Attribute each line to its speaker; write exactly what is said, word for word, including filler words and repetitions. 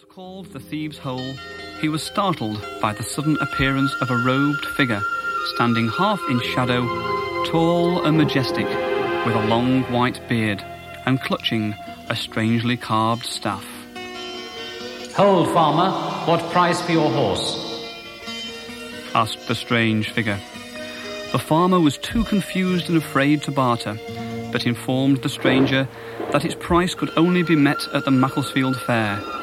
Speaker 1: Called the Thieves' Hole, he was startled by the sudden appearance of a robed figure standing half in shadow, tall and majestic, with a long white beard and clutching a strangely carved staff.
Speaker 2: "Hold, farmer, what price for your horse?"
Speaker 1: asked the strange figure. The farmer was too confused and afraid to barter, but informed the stranger that its price could only be met at the Macclesfield Fair,